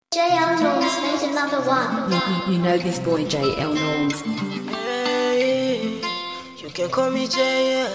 JL Norms made another one. You know this boy JL Norms. Hey, you can call me JL.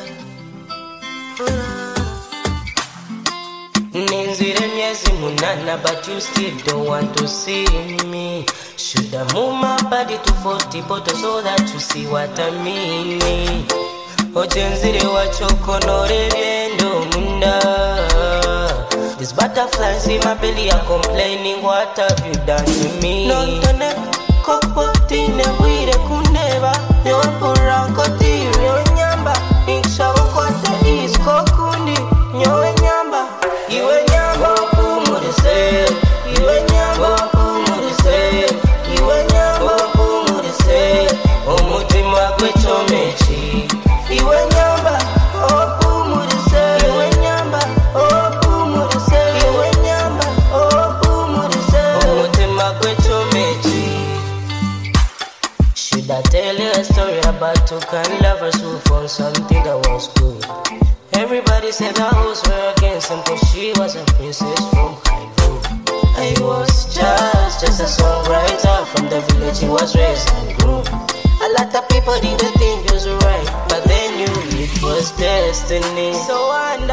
Nenzire miezi munana, but you still don't want to see me. Should I move my body to 40 bottles so that you see what I mean? Ochenzire wachokonore viendo munda. These butterflies in my belly are complaining, what have you done to me? Non tone kokotine wire kuneva. Yon pura koti nyamba. Inkshabo kwate is kokundi. Nyowe nyamba. Iwe nyamba pumurise. Iwe nyamba pumurise. Iwe nyamba pumurise. Omutima gwe chomechi. Iwe nyamba pumurise. Iwe nyamba pumurise. Iwe nyamba pumurise. Omutima gwe chomechi. Should I tell you a story about two kind lovers who found something that was good? Everybody said the hoes were against him cause she was a princess from Cairo. I was just a songwriter from the village he was raised and grew. A lot of people didn't think it was right, but they knew it was destiny. So and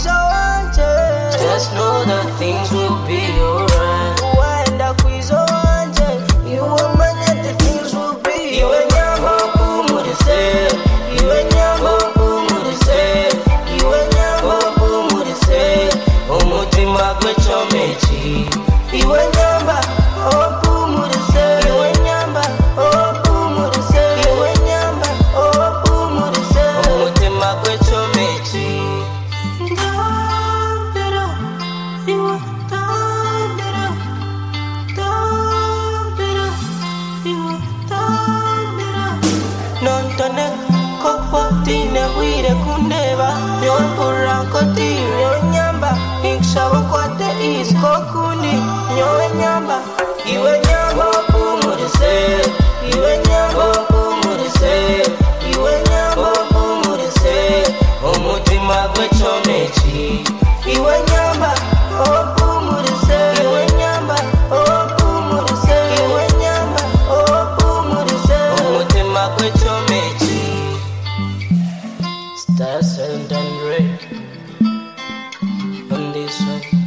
just know that things will be alright. You will manage the things will be. You and your mom would say. You and your mom would say. You and your mom would say. Omutima gwe chomechi. You and your mom would say. You and your mom would say. You and your mom would say. Omutima gwe chomechi. Non tone kokotine wire kuneva. Yon pura koti yon nyamba. Inkshabo kwate is kokundi. Nyowe nyamba. Iwe nyamba pumurise. Iwe nyamba pumurise. Iwe nyamba pumurise. Omutima gwe chomechi. Iwe nyamba pumurise. Iwe nyamba pumurise. Iwe nyamba pumurise. Omutima gwe chomechi. Stars and rain on this one.